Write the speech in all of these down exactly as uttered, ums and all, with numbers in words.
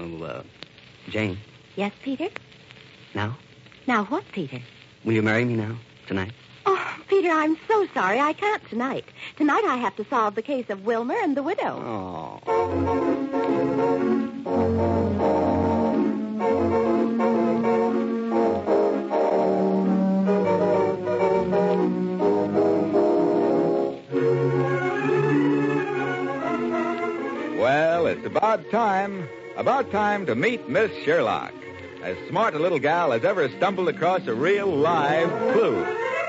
Oh, uh, Jane. Yes, Peter? Now? Now what, Peter? Will you marry me now? Tonight? Oh, Peter, I'm so sorry. I can't tonight. Tonight I have to solve the case of Wilmer and the widow. Oh. Well, it's about time, about time to meet Miss Sherlock. As smart a little gal as ever stumbled across a real live clue.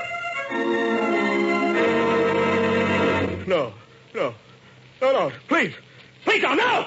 No, no, no, no, please. Please don't, no!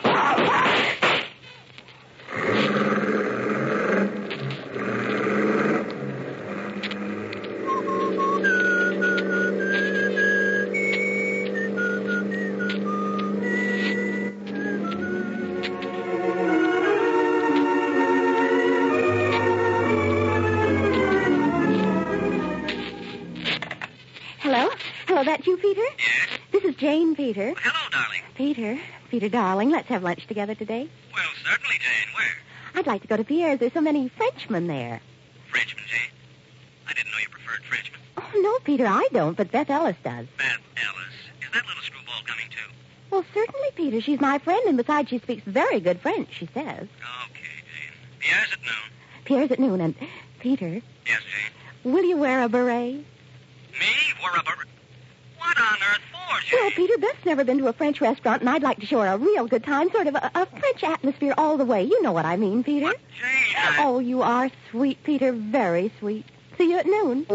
Hello? Hello, that you, Peter? Yes? This is Jane, Peter. Well, hello, darling. Peter, Peter, darling, let's have lunch together today. Well, certainly, Jane. Where? I'd like to go to Pierre's. There's so many Frenchmen there. Frenchman, Jane. I didn't know you preferred Frenchmen. Oh, no, Peter, I don't, but Beth Ellis does. Beth Ellis. Is that little screwball coming, too? Well, certainly, Peter. She's my friend, and besides, she speaks very good French, she says. Okay, Jane. Pierre's at noon. Pierre's at noon, and Peter, Yes, Jane. will you wear a beret? Me? Wear a ber- What on earth for, Jane? Well, Peter, Beth's never been to a French restaurant, and I'd like to show her a real good time, sort of a, a French atmosphere all the way. You know what I mean, Peter. But, Jane, I... Oh, you are sweet, Peter, very sweet. See you at noon.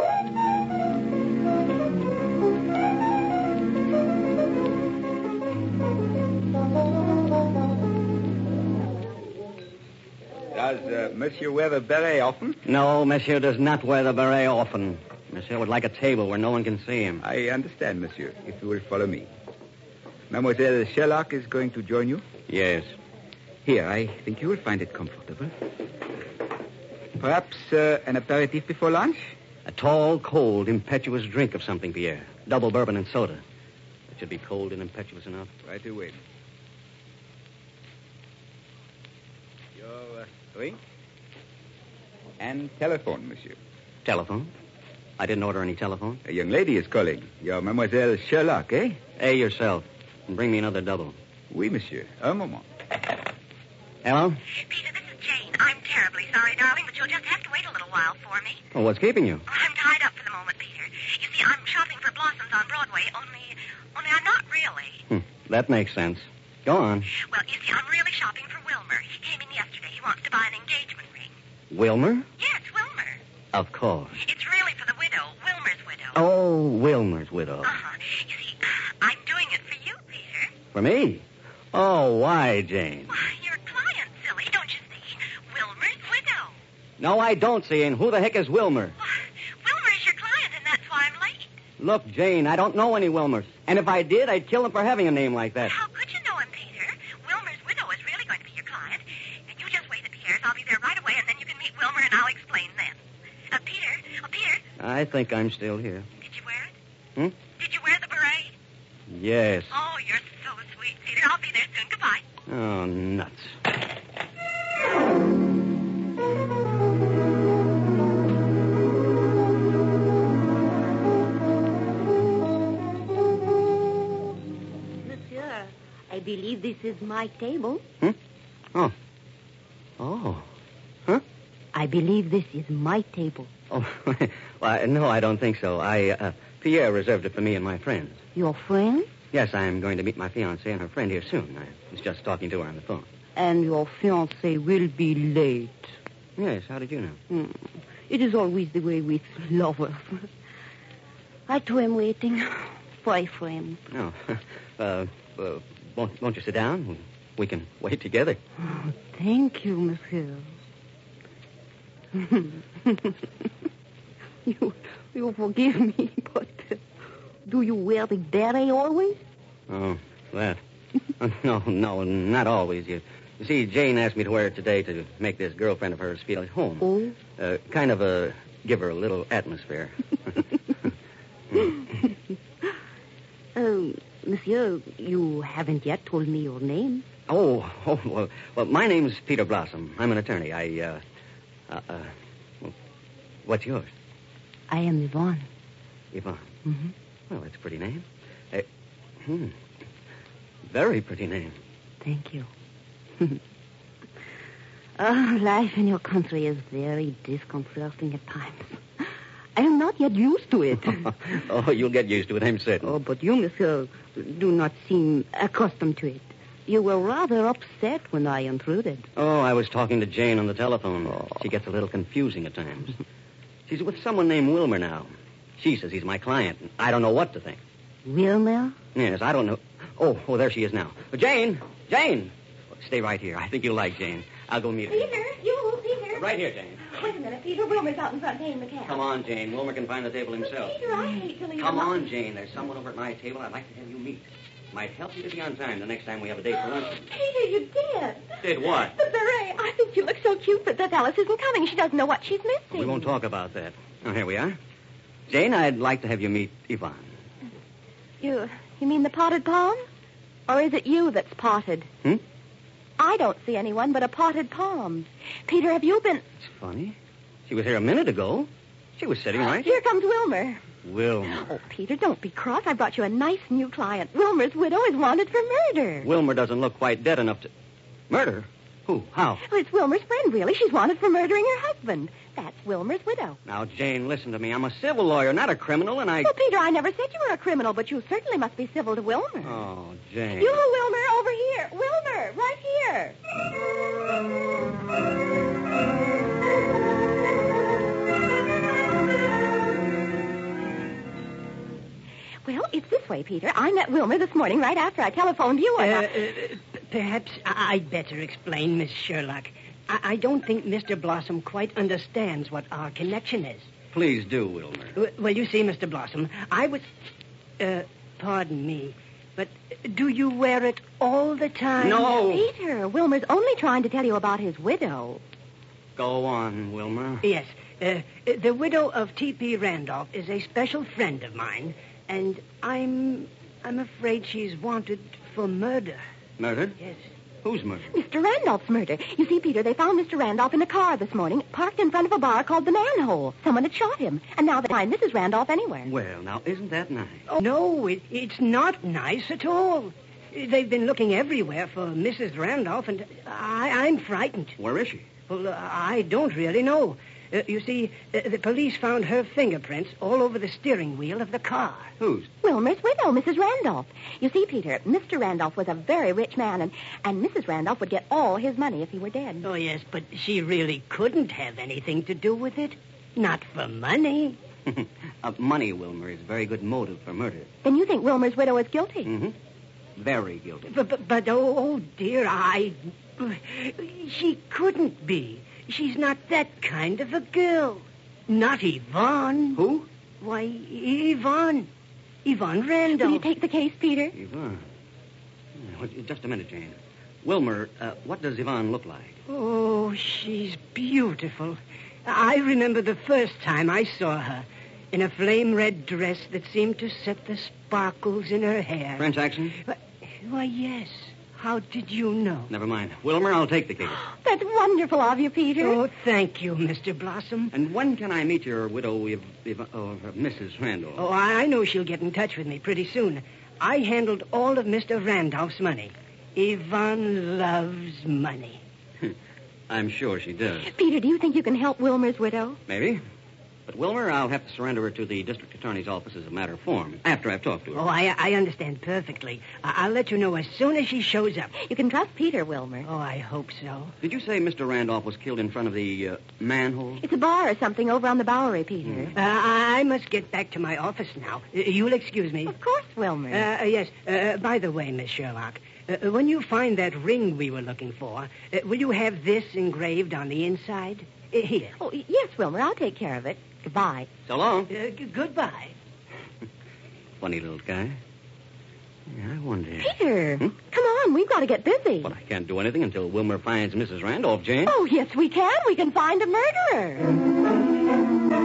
Does uh, Monsieur wear the beret often? No, Monsieur does not wear the beret often. Monsieur would like a table where no one can see him. I understand, Monsieur, if you will follow me. Mademoiselle Sherlock is going to join you? Yes. Here, I think you will find it comfortable. Perhaps uh, an aperitif before lunch? A tall, cold, impetuous drink of something, Pierre. Double bourbon and soda. It should be cold and impetuous enough. Right away. Your uh, drink and telephone, Monsieur. Telephone? I didn't order any telephone. A young lady is calling. Your Mademoiselle Sherlock, eh? Hey, yourself. And bring me another double. Oui, Monsieur. Un moment. Hello? Peter, this is Jane. I'm terribly sorry, darling, but you'll just have to wait a little while for me. Well, what's keeping you? Oh, I'm tied up for the moment, Peter. You see, I'm shopping for blossoms on Broadway, only... only I'm not really. Hmm, that makes sense. Go on. Well, you see, I'm really shopping for Wilmer. He came in yesterday. He wants to buy an engagement ring. Wilmer? Yes, Wilmer. Of course. It's really for the widow, Wilmer's widow. Oh, Wilmer's widow. Uh-huh. You see, I'm doing it for you, Peter. For me? Oh, why, Jane? Why, you're a client, silly, don't you see? Wilmer's widow. No, I don't see. And who the heck is Wilmer? Why, Wilmer is your client, and that's why I'm late. Look, Jane, I don't know any Wilmers. And if I did, I'd kill him for having a name like that. How could you know him, Peter? Wilmer's widow is really going to be your client. And you just wait at Pierre's. I'll be there right away, and then you can meet Wilmer, and I'll explain then. Uh, Peter, oh, Peter, I think I'm still here. did you wear it? Hmm? Did you wear the beret? Yes. Oh, you're so sweet, Peter. I'll be there soon. Goodbye. Oh, nuts. Monsieur, I believe this is my table. Hmm? Oh. Oh. Huh? I believe this is my table. Oh, well, no, I don't think so. I, uh, Pierre reserved it for me and my friends. Your friend? Yes, I'm going to meet my fiancée and her friend here soon. I was just talking to her on the phone. And your fiancé will be late. Yes, how did you know? Hmm. It is always the way with lovers. I too am waiting for a friend. Oh, uh, uh, won't, won't you sit down? We can wait together. Oh, thank you, monsieur. you, you forgive me, but uh, do you wear the beret always? Oh, that. Uh, no, no, not always. You, you see, Jane asked me to wear it today to make this girlfriend of hers feel at home. Oh? Uh, kind of a, give her a little atmosphere. um, monsieur, you haven't yet told me your name. Oh, oh, well, well, my name's Peter Blossom. I'm an attorney. I, uh, uh, uh well, what's yours? I am Yvonne. Yvonne. Mm-hmm. Well, that's a pretty name. Uh, hmm. Very pretty name. Thank you. Oh, life in your country is very disconcerting at times. I am not yet used to it. Oh, you'll get used to it, I'm certain. Oh, but you, monsieur, do not seem accustomed to it. You were rather upset when I intruded. Oh, I was talking to Jane on the telephone. Oh. She gets a little confusing at times. She's with someone named Wilmer now. She says he's my client. And I don't know what to think. Wilmer? Yes, I don't know. Oh, oh, there she is now. Jane! Jane! Stay right here. I think you'll like Jane. I'll go meet her. Peter, you, Peter. Right here, Jane. Wait a minute, Peter. Wilmer's out in front paying the cab. Come on, Jane. Wilmer can find the table himself. Peter, I hate to leave Come him on, Jane. There's someone over at my table I'd like to have you meet. Might help you to be on time the next time we have a date for lunch. Peter, you did. Did what? The beret. I think you look so cute, but that Alice isn't coming. She doesn't know what she's missing. We won't talk about that. Oh, here we are. Jane, I'd like to have you meet Yvonne. You, you mean the potted palm? Or is it you that's potted? Hmm? I don't see anyone but a potted palm. Peter, have you been... It's funny. She was here a minute ago. She was sitting right here. Here comes Wilmer. Wilmer. Oh, Peter, don't be cross. I brought you a nice new client. Wilmer's widow is wanted for murder. Wilmer doesn't look quite dead enough to... Murder? Who? How? Well, it's Wilmer's friend, really. She's wanted for murdering her husband. That's Wilmer's widow. Now, Jane, listen to me. I'm a civil lawyer, not a criminal, and I... Well, Peter, I never said you were a criminal, but you certainly must be civil to Wilmer. Oh, Jane. You, Wilmer, over here. Wilmer, right here. Well, it's this way, Peter. I met Wilmer this morning right after I telephoned you. Uh, And uh, I... perhaps I- I'd better explain, Miss Sherlock. I-, I don't think Mister Blossom quite understands what our connection is. Please do, Wilmer. W- Well, you see, Mister Blossom, I was... Uh, pardon me, but do you wear it all the time? No. Peter, Wilmer's only trying to tell you about his widow. Go on, Wilmer. Yes. Uh, the widow of T P. Randolph is a special friend of mine, and I'm... I'm afraid she's wanted for murder. Murdered? Yes. Who's murdered? Mister Randolph's murder. You see, Peter, they found Mister Randolph in a car this morning, parked in front of a bar called the Manhole. Someone had shot him, and now they find Missus Randolph anywhere. Well, now, isn't that nice? Oh, no, it, it's not nice at all. They've been looking everywhere for Missus Randolph, and I, I'm frightened. Where is she? Well, uh, I don't really know. Uh, you see, uh, the police found her fingerprints all over the steering wheel of the car. Whose? Wilmer's widow, Missus Randolph. You see, Peter, Mister Randolph was a very rich man, and, and Missus Randolph would get all his money if he were dead. Oh, yes, but she really couldn't have anything to do with it. Not for money. uh, money, Wilmer, is a very good motive for murder. Then you think Wilmer's widow is guilty? Mm-hmm. Very guilty. But, but, but oh, oh, dear, I... She couldn't be. She's not that kind of a girl. Not Yvonne. Who? Why, Yvonne. Yvonne Randolph. Will you take the case, Peter? Yvonne. Yeah, well, just a minute, Jane. Wilmer, uh, what does Yvonne look like? Oh, she's beautiful. I remember the first time I saw her in a flame-red dress that seemed to set the sparkles in her hair. French accent? Why, why, yes. How did you know? Never mind. Wilmer, I'll take the case. That's wonderful of you, Peter. Oh, thank you, Mister Blossom. And when can I meet your widow, Yv- Yv- oh, uh, Missus Randall? Oh, I know she'll get in touch with me pretty soon. I handled all of Mister Randolph's money. Yvonne loves money. I'm sure she does. Peter, do you think you can help Wilmer's widow? Maybe. But, Wilmer, I'll have to surrender her to the district attorney's office as a matter of form, after I've talked to her. Oh, I, I understand perfectly. I- I'll let you know as soon as she shows up. You can trust Peter, Wilmer. Oh, I hope so. Did you say Mister Randolph was killed in front of the uh, manhole? It's a bar or something over on the Bowery, Peter. Uh, I must get back to my office now. Uh, You'll excuse me. Of course, Wilmer. Uh, yes. Uh, by the way, Miss Sherlock, uh, when you find that ring we were looking for, uh, will you have this engraved on the inside? Uh, here. Oh, yes, Wilmer, I'll take care of it. Goodbye. So long. Uh, g- goodbye. Funny little guy. Yeah, I wonder. Peter, Hmm? come on, we've got to get busy. But I can't do anything until Wilmer finds Missus Randolph, Jane. Oh, yes, we can. We can find a murderer.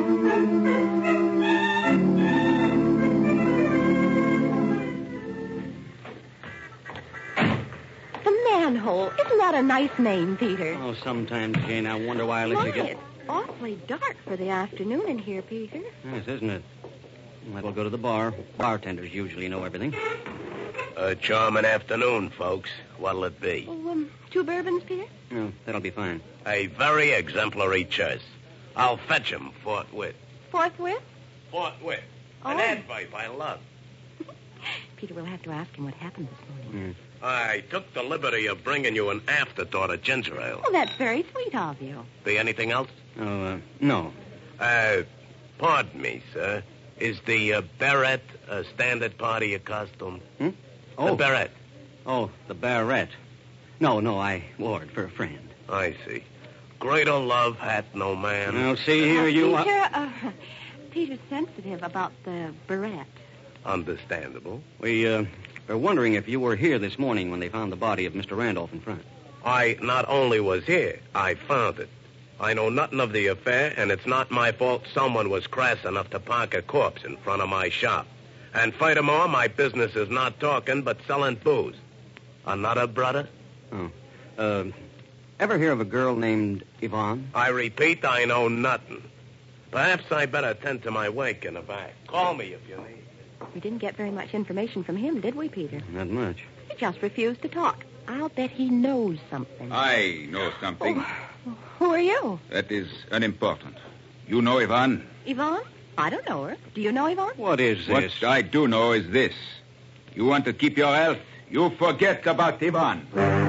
The Manhole. Isn't that a nice name, Peter? Oh, sometimes, Jane, I wonder why I let Why, you get... it's awfully dark for the afternoon in here, Peter. Yes, isn't it? Might as well go to the bar. Bartenders usually know everything. A charming afternoon, folks. What'll it be? Oh, um, two bourbons, Peter? No, that'll be fine. A very exemplary choice. I'll fetch him forthwith. Forthwith? Forthwith. An Oh. advice I love. Peter, we'll have to ask him what happened this morning. Mm. I took the liberty of bringing you an afterthought of ginger ale. Oh, that's very sweet of you. Be anything else? Oh, uh, no. Uh, pardon me, sir. Is the uh, beret a standard part of your costume? Hmm? The Oh, beret. oh, the barrette. No, no, I wore it for a friend. I see. Greater love hath no man. Now, see here, you... Uh, Peter, uh, Peter's sensitive about the barrette. Understandable. We, uh, were wondering if you were here this morning when they found the body of Mister Randolph in front. I not only was here, I found it. I know nothing of the affair, and it's not my fault someone was crass enough to park a corpse in front of my shop. And furthermore, my business is not talking, but selling booze. Another brother? Oh. Uh, ever hear of a girl named Yvonne? I repeat, I know nothing. Perhaps I better attend to my wake in the back. Call me if you need. We didn't get very much information from him, did we, Peter? Not much. He just refused to talk. I'll bet he knows something. I know something. Oh, who are you? That is unimportant. You know Ivan? Yvonne? I don't know her. Do you know Yvonne? What is What this? I do know is this. You want to keep your health, you forget about Ivan.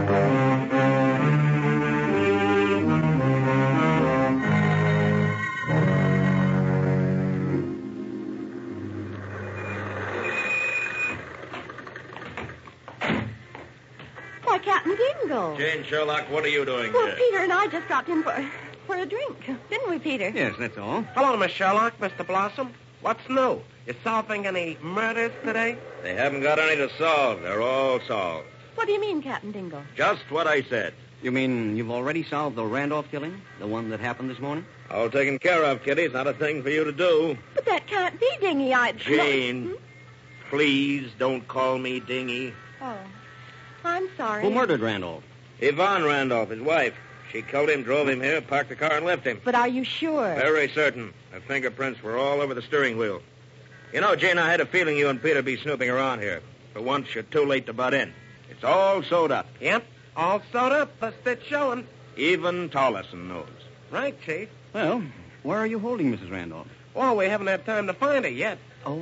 Why, Captain Dingle. Jane Sherlock, what are you doing Well, Peter and I just dropped in for, for a drink. Didn't we, Peter? Yes, that's all. Hello, Miss Sherlock, Mister Blossom. What's new? You solving any murders today? They haven't got any to solve. They're all solved. What do you mean, Captain Dingle? Just what I said. You mean you've already solved the Randolph killing? The one that happened this morning? All taken care of, Kitty. It's not a thing for you to do. But that can't be Dingy. I... Jane, Hmm? please don't call me Dingy. Oh, I'm sorry. Who murdered Randolph? Yvonne Randolph, his wife. She killed him, drove him here, parked the car, and left him. But are you sure? Very certain. Her fingerprints were all over the steering wheel. You know, Jane, I had a feeling you and Peter be snooping around here. For once, you're too late to butt in. It's all sewed up. Yep, all sewed up, plus it's showing. Even Tollison knows. Right, Chief. Well, where are you holding Missus Randolph? Well, we haven't had time to find her yet. Oh,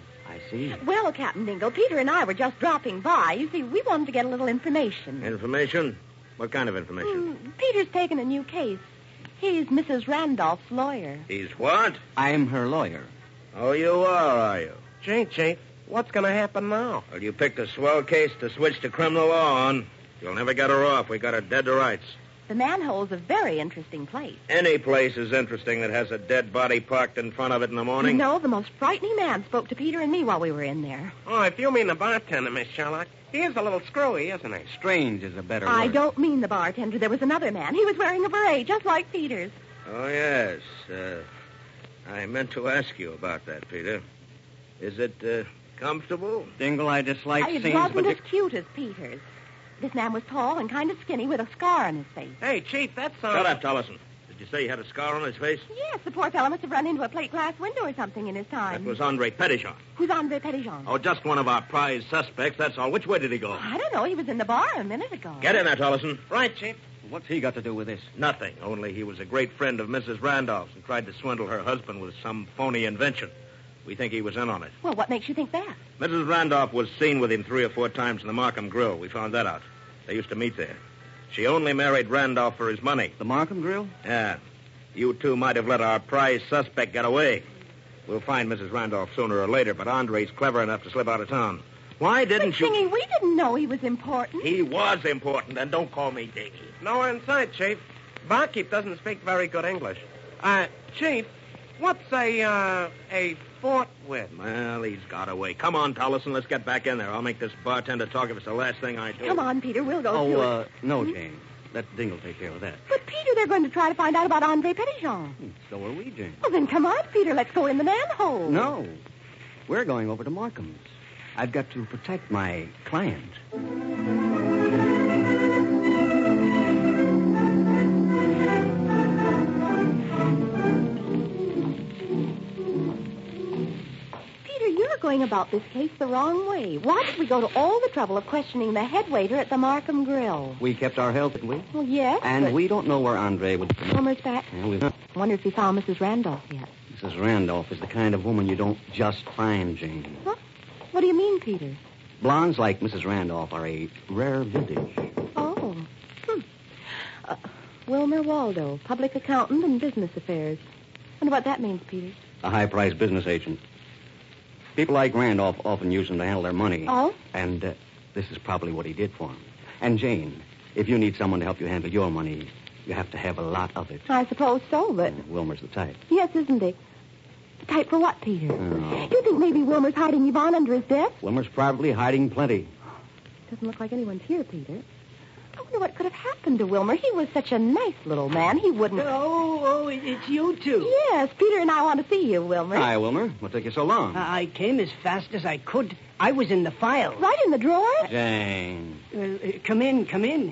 I see. Well, Captain Dingle, Peter and I were just dropping by. You see, we wanted to get a little information. Information? What kind of information? Hmm, Peter's taken a new case. He's Missus Randolph's lawyer. He's what? I'm her lawyer. Oh, you are, are you? Gee, Chief, what's going to happen now? Well, you picked a swell case to switch to criminal law on. You'll never get her off. We got her dead to rights. The manhole's a very interesting place. Any place is interesting that has a dead body parked in front of it in the morning. You know, the most frightening man spoke to Peter and me while we were in there. Oh, if you mean the bartender, Miss Sherlock, he is a little screwy, isn't he? Strange is a better I word. don't mean the bartender. There was another man. He was wearing a beret, just like Peter's. Oh, yes. Uh, I meant to ask you about that, Peter. Is it uh, comfortable? Dingle, I dislike it scenes, wasn't but... as cute as Peter's. This man was tall and kind of skinny with a scar on his face. Hey, Chief, that sounds... Shut up, Tollison. Did you say he had a scar on his face? Yes, the poor fellow must have run into a plate glass window or something in his time. That was Andre Petitjean. Who's Andre Petitjean? Oh, just one of our prize suspects, that's all. Which way did he go? I don't know. He was in the bar a minute ago. Get in there, Tollison. Right, Chief. What's he got to do with this? Nothing, only he was a great friend of Missus Randolph's and tried to swindle her husband with some phony invention. We think he was in on it. Well, what makes you think that? Missus Randolph was seen with him three or four times in the Markham Grill. We found that out. They used to meet there. She only married Randolph for his money. The Markham Grill? Yeah. You two might have let our prize suspect get away. We'll find Missus Randolph sooner or later, but Andre's clever enough to slip out of town. Why didn't but, you... Dingy, we didn't know he was important. He was important, and don't call me Dingy. Nowhere in sight, Chief. Barkeep doesn't speak very good English. Uh, Chief, what's a, uh, a forthwith? Well, he's got away. Come on, Tollison, let's get back in there. I'll make this bartender talk if it's the last thing I do. Come on, Peter, we'll go Oh, through uh, it. no, Jane. Let Dingle take care of that. But, Peter, they're going to try to find out about Andre Petitjean. Hmm, So are we, Jane. Well, then come on, Peter. Let's go in the manhole. No. We're going over to Markham's. I've got to protect my client. going about this case the wrong way. Why did we go to all the trouble of questioning the head waiter at the Markham Grill? We kept our health, didn't we? Well, yes. And but we don't know where Andre would... Wilmer's back. Yeah, we've not. I wonder if he found Missus Randolph yet. Missus Randolph is the kind of woman you don't just find, Jane. Huh? What do you mean, Peter? Blondes like Missus Randolph are a rare vintage. Oh. Hmm. Uh, Wilmer Waldo, public accountant and business affairs. Wonder what that means, Peter. A high-priced business agent. People like Randolph often use him to handle their money. Oh? And uh, this is probably what he did for him. And, Jane, if you need someone to help you handle your money, you have to have a lot of it. I suppose so, but... Uh, Wilmer's the type. Yes, isn't he? The type for what, Peter? Oh. You think maybe Wilmer's hiding Yvonne under his desk? Wilmer's probably hiding plenty. Doesn't look like anyone's here, Peter. I wonder what could have happened to Wilmer. He was such a nice little man. He wouldn't... Oh, oh, it- it's you two. Yes, Peter and I want to see you, Wilmer. Hi, Wilmer. What took you so long? I came as fast as I could. I was in the file. Right in the drawer? Jane. Uh, uh, come in, come in.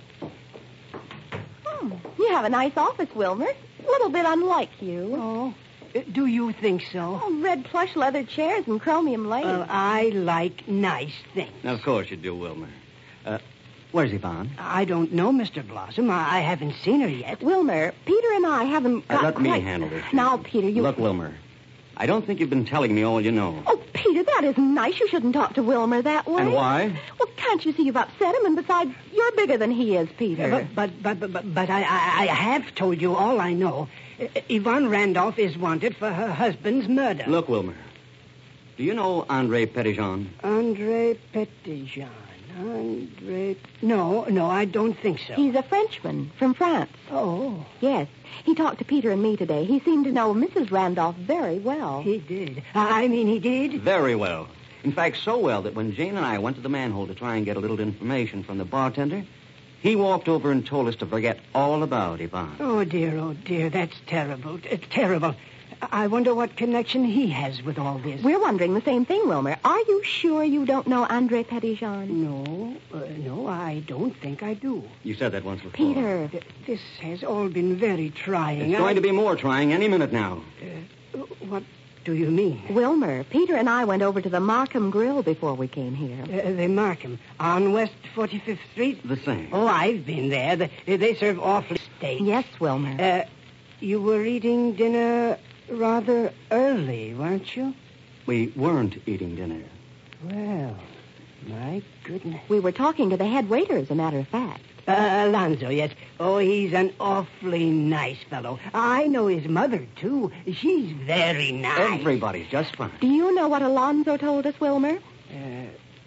Hmm. You have a nice office, Wilmer. A little bit unlike you. Oh, uh, do you think so? Oh, red plush leather chairs and chromium lace. Well, I like nice things. Of course you do, Wilmer. Uh, where's Yvonne? I don't know, Mister Blossom. I, I haven't seen her yet. Wilmer, Peter and I haven't Uh, got let me quite- handle this. Jane. Now, Peter, you... Look, Wilmer, I don't think you've been telling me all you know. Oh, Peter, that isn't nice. You shouldn't talk to Wilmer that way. And why? Well, can't you see you've upset him? And besides, you're bigger than he is, Peter. But but but but, but, but I, I I have told you all I know. Uh, Yvonne Randolph is wanted for her husband's murder. Look, Wilmer, do you know Andre Petitjean? Andre Petitjean. Andre... No, no, I don't think so. He's a Frenchman from France. Oh, Yes. He talked to Peter and me today. He seemed to know Missus Randolph very well. he did. I mean, he did. Very well. In fact, so well that when Jane and I went to the manhole to try and get a little information from the bartender, he walked over and told us to forget all about Yvonne. Oh, dear, oh, dear. That's terrible. It's terrible. I wonder what connection he has with all this. We're wondering the same thing, Wilmer. Are you sure you don't know Andre Petitjean? No, uh, no, I don't think I do. You said that once before. Peter. Th- This has all been very trying. It's going to be more trying any minute now. Uh, what do you mean? Wilmer, Peter and I went over to the Markham Grill before we came here. Uh, they mark him on West forty-fifth Street. The same. Oh, I've been there. They, they serve awful steak. Yes, Wilmer. Uh, you were eating dinner rather early, weren't you? We weren't eating dinner. Well, my goodness. We were talking to the head waiter, as a matter of fact. Uh, Alonzo, yes. Oh, he's an awfully nice fellow. I know his mother, too. She's very nice. Everybody's just fine. Do you know what Alonzo told us, Wilmer? Uh,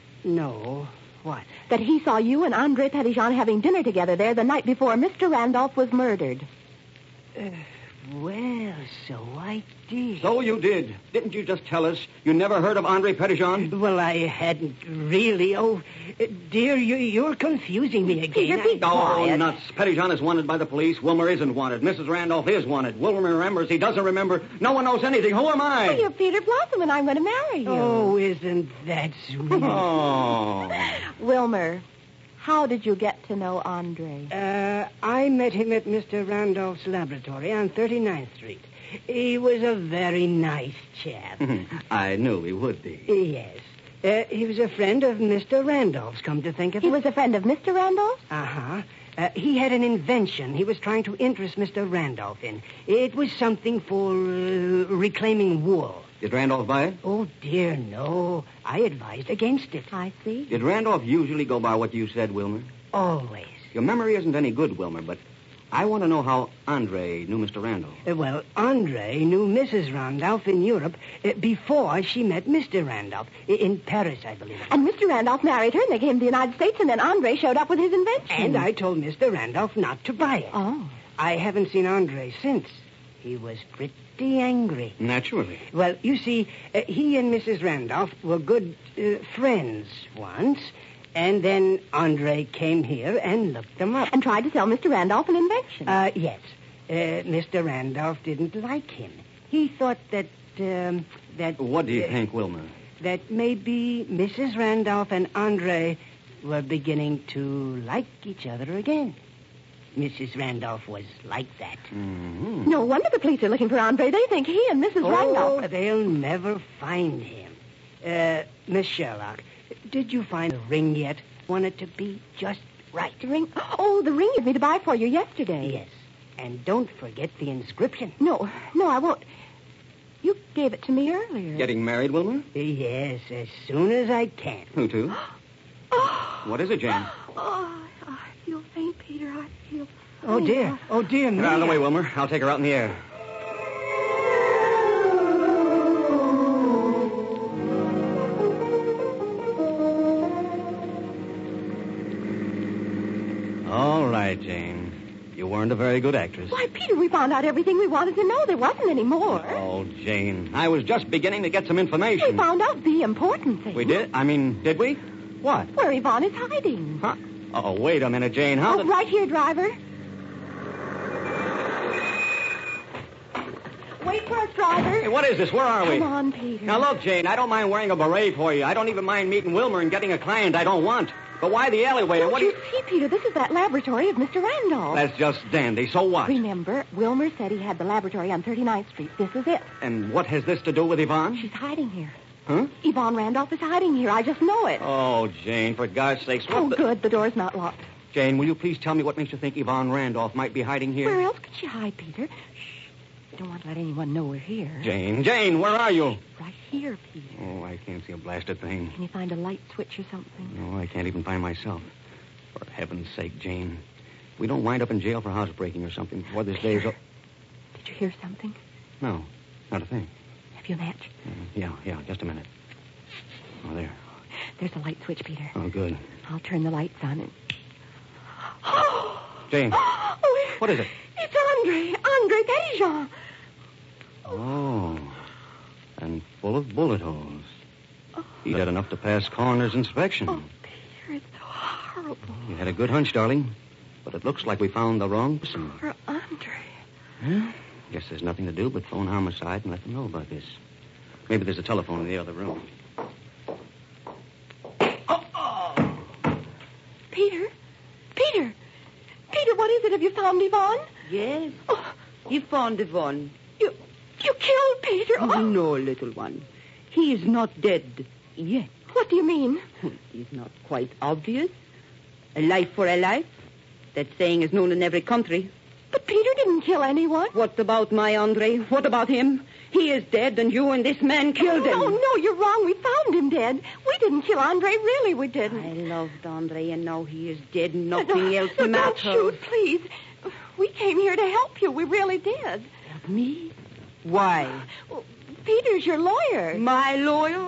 no. What? That he saw you and Andre Petitjean having dinner together there the night before Mister Randolph was murdered. Uh, well, so I did. So you did. Didn't you just tell us you never heard of Andre Petitjean? Well, I hadn't really. Oh, uh, dear, you, you're confusing me again. Peter, be I- Oh, quiet. nuts. Petitjean is wanted by the police. Wilmer isn't wanted. Missus Randolph is wanted. Wilmer remembers. He doesn't remember. No one knows anything. Who am I? Well, you're Peter Blossom, and I'm going to marry you. Oh, isn't that sweet? Oh. Wilmer, how did you get to know Andre? Uh, I met him at Mister Randolph's laboratory on thirty-ninth Street. He was a very nice chap. I knew he would be. Yes. Uh, he was a friend of Mister Randolph's, come to think of He it. was a friend of Mister Randolph? Uh-huh. Uh, he had an invention he was trying to interest Mister Randolph in. It was something for uh, reclaiming wool. Did Randolph buy it? Oh, dear, no. I advised against it. I see. Did Randolph usually go by what you said, Wilmer? Always. Your memory isn't any good, Wilmer, but I want to know how Andre knew Mister Randolph. Uh, well, Andre knew Missus Randolph in Europe uh, before she met Mister Randolph. I- in Paris, I believe. it was. And Mister Randolph married her, and they came to the United States, and then Andre showed up with his invention. And I told Mister Randolph not to buy it. Oh. I haven't seen Andre since. He was pretty angry. Naturally. Well, you see, uh, he and Missus Randolph were good uh, friends once, and then Andre came here and looked them up. And tried to sell Mister Randolph an invention. Uh, yes. Uh, Mister Randolph didn't like him. He thought that, um, that... What do you uh, think, Wilmer? That maybe Missus Randolph and Andre were beginning to like each other again. Missus Randolph was like that. Mm-hmm. No wonder the police are looking for Andre. They think he and Missus Oh, Randolph... they'll never find him. Uh, Miss Sherlock, did you find a ring yet? Want it to be just right. The ring? Oh, the ring you gave me to buy for you yesterday. Yes. And don't forget the inscription. No, no, I won't. You gave it to me earlier. Getting married, Wilmer? Yes, as soon as I can. Who to? Oh. What is it, Jane? Oh, I feel faint, Peter. I feel Oh, faint. dear. Oh, dear me. Get out of the way, Wilmer. I'll take her out in the air. All right, Jane. You weren't a very good actress. Why, Peter, we found out everything we wanted to know. There wasn't any more. Oh, Jane. I was just beginning to get some information. We found out the important thing. We did? I mean, did we? What? Where Yvonne is hiding. Huh? Oh, wait a minute, Jane. How Oh, did... right here, driver. Wait for us, driver. Hey, what is this? Where are we? Come on, Peter. Now, look, Jane, I don't mind wearing a beret for you. I don't even mind meeting Wilmer and getting a client I don't want. But why the alleyway? Don't What you do you... see, Peter? This is that laboratory of Mister Randolph. That's just dandy. So what? Remember, Wilmer said he had the laboratory on thirty-ninth Street. This is it. And what has this to do with Yvonne? She's hiding here. Huh? Yvonne Randolph is hiding here. I just know it. Oh, Jane, for God's sakes. What Oh, the... good. The door's not locked. Jane, will you please tell me what makes you think Yvonne Randolph might be hiding here? Where else could she hide, Peter? Shh. Don't want to let anyone know we're here. Jane, Jane, where are you? Right here, Peter. Oh, I can't see a blasted thing. Can you find a light switch or something? No, I can't even find myself. For heaven's sake, Jane. We don't wind up in jail for housebreaking or something before this day's up. Did you hear something? No, not a thing. Have you a match? Uh, yeah, yeah, just a minute. Oh, there. There's a light switch, Peter. Oh, good. I'll turn the lights on and... Oh! Jane, Oh, what is it? It's Andre. Andre Petitjean. Oh, and full of bullet holes. Oh. He had enough to pass coroner's inspection. Oh, Peter, it's so horrible. You had a good hunch, darling. But it looks like we found the wrong person. For Andre. Well, guess there's nothing to do but phone homicide and let them know about this. Maybe there's a telephone in the other room. Oh, oh. Peter? Peter? Peter, what is it? Have you found Yvonne? Yes. Oh, He found Yvonne. you, you killed Peter. Oh. No, little one. He is not dead yet. What do you mean? It is not quite obvious. A life for a life. That saying is known in every country. But Peter didn't kill anyone. What about my Andre? What about him? He is dead, and you and this man killed him. No, no, you're wrong. We found him dead. We didn't kill Andre. Really, we didn't. I loved Andre, and now he is dead, and nothing no, else no, matters. Don't shoot, please. We came here to help you. We really did. Help me? Why? Well, Peter's your lawyer. My lawyer?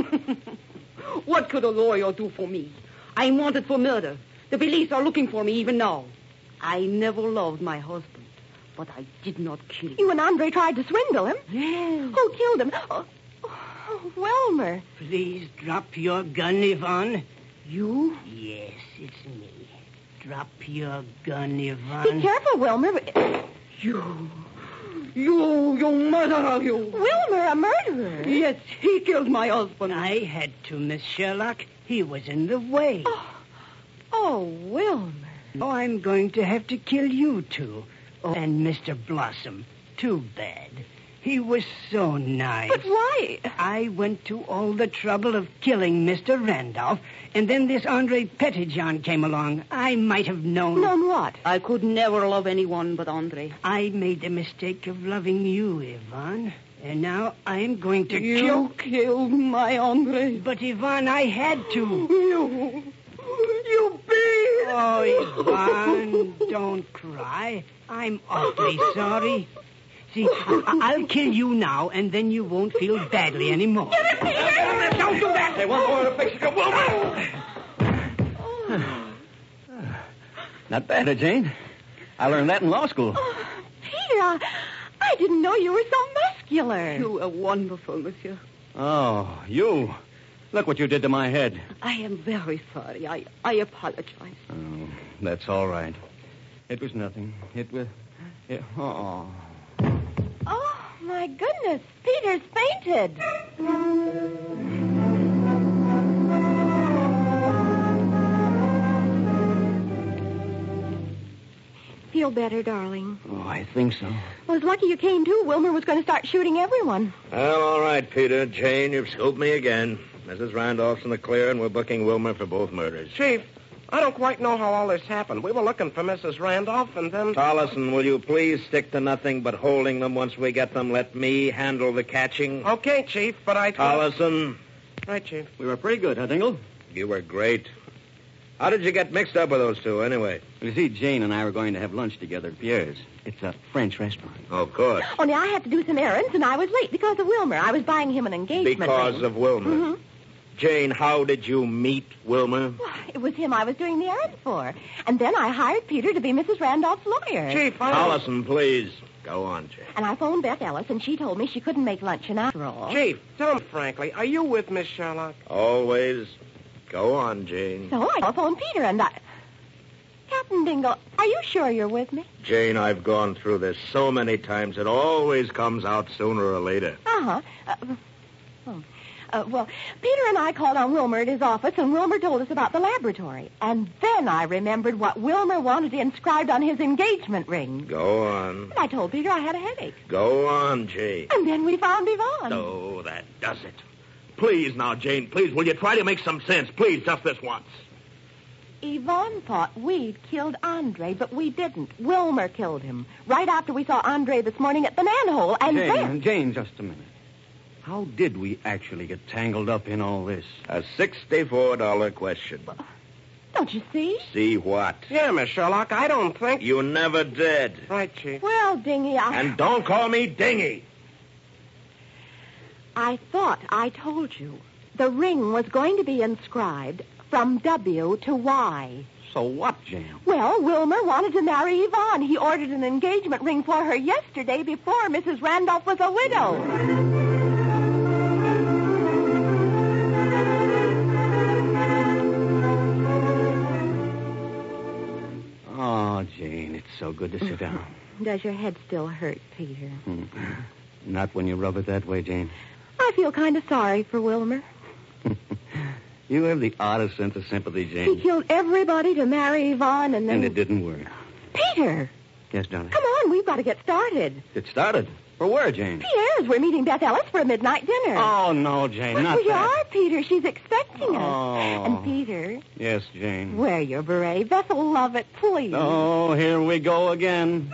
What could a lawyer do for me? I'm wanted for murder. The police are looking for me even now. I never loved my husband, but I did not kill him. You and Andre tried to swindle him. Yes. Who killed him? Oh, oh, Wilmer. Please drop your gun, Yvonne. You? Yes, it's me. Drop your gun, Be Yvonne. careful, Wilmer. You. You, you murderer, you. Wilmer, a murderer. Yes, he killed my husband. I had to, Miss Sherlock. He was in the way. Oh, oh, Wilmer. Oh, I'm going to have to kill you, too. Oh, and Mister Blossom. Too bad. He was so nice. But why? I went to all the trouble of killing Mister Randolph, and then this Andre Petitjean came along. I might have known. Known what? I could never love anyone but Andre. I made the mistake of loving you, Yvonne. And now I'm going to You kill... killed my Andre. But, Yvonne, I had to. You. You beat. Oh, Yvonne, don't cry. I'm awfully sorry. See, I- I'll kill you now, and then you won't feel badly anymore. Don't do that! They want more to fix it. Not bad, eh, Jane? I learned that in law school. Oh, Peter, I, I didn't know you were so muscular. You are wonderful, monsieur. Oh, you. Look what you did to my head. I am very sorry. I, I apologize. Oh, that's all right. It was nothing. It was... It, oh. Oh, my goodness. Peter's fainted. feel better, darling? Oh, I think so. Well, it's lucky you came, too. Wilmer was going to start shooting everyone. Well, all right, Peter. Jane, you've scooped me again. Missus Randolph's in the clear, and we're booking Wilmer for both murders. Chief, I don't quite know how all this happened. We were looking for Missus Randolph, and then... Tollison, will you please stick to nothing but holding them once we get them? Let me handle the catching. Okay, Chief, but I... Tollison. Right, Chief. We were pretty good, huh, Dingle? You were great. How did you get mixed up with those two, anyway? You see, Jane and I were going to have lunch together at Pierre's. It's a French restaurant. Oh, of course. Only I had to do some errands, and I was late because of Wilmer. I was buying him an engagement Because ring. of Wilmer. Mm-hmm. Jane, how did you meet Wilmer? Why, it was him I was doing the errands for. And then I hired Peter to be Missus Randolph's lawyer. Chief, I... Tollison, please. Go on, Jane. And I phoned Beth Ellis, and she told me she couldn't make luncheon after all. Chief, tell me frankly, are you with Miss Sherlock? Always. Go on, Jane. So I telephoned Peter, and I... Captain Dingle, are you sure you're with me? Jane, I've gone through this so many times. It always comes out sooner or later. Uh-huh. Uh, oh. Uh, well, Peter and I called on Wilmer at his office, and Wilmer told us about the laboratory. And then I remembered what Wilmer wanted inscribed on his engagement ring. Go on. And I told Peter I had a headache. Go on, Jane. And then we found Yvonne. Oh, that does it. Please now, Jane, please, will you try to make some sense? Please, just this once. Yvonne thought we'd killed Andre, but we didn't. Wilmer killed him. Right after we saw Andre this morning at the manhole, and Jane, then... Jane, just a minute. How did we actually get tangled up in all this? A sixty-four dollars question. Don't you see? See what? Yeah, Miss Sherlock, I don't think... You never did. Right, Chief. Well, Dingy, I... And don't call me Dingy. I thought I told you. The ring was going to be inscribed from W to Y. So what, Jane? Well, Wilmer wanted to marry Yvonne. He ordered an engagement ring for her yesterday before Missus Randolph was a widow. Oh, Jane, it's so good to sit down. Does your head still hurt, Peter? Hmm. Not when you rub it that way, Jane. I feel kind of sorry for Wilmer. You have the oddest sense of sympathy, He Jane. killed everybody to marry Yvonne, and then... And it didn't work. Peter! Yes, darling. Come on, we've got to get started. It started. For where, Jane? Pierre's. We're meeting Beth Ellis for a midnight dinner. Oh, no, Jane, But not we that. are, Peter. She's expecting us. Oh. And, Peter, Yes, Jane. wear your beret. Beth will love it, please. Oh, here we go again.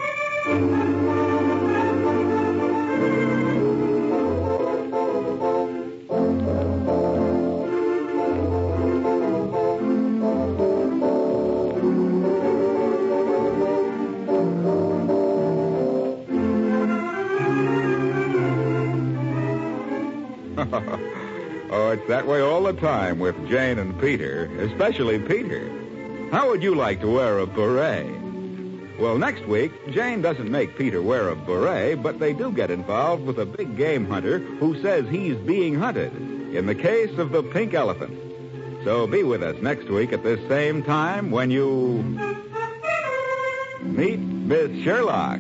Oh, it's that way all the time with Jane and Peter, especially Peter. How would you like to wear a beret? Well, next week, Jane doesn't make Peter wear a beret, but they do get involved with a big game hunter who says he's being hunted, in the case of the pink elephant. So be with us next week at this same time when you meet Miss Sherlock.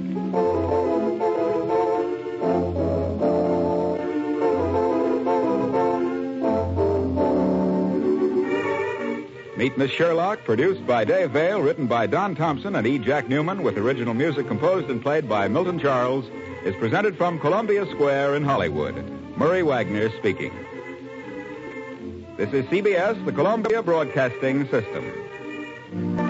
Meet Miss Sherlock, produced by Dave Vale, written by Don Thompson and E. Jack Newman, with original music composed and played by Milton Charles, is presented from Columbia Square in Hollywood. Murray Wagner speaking. This is C B S, the Columbia Broadcasting System.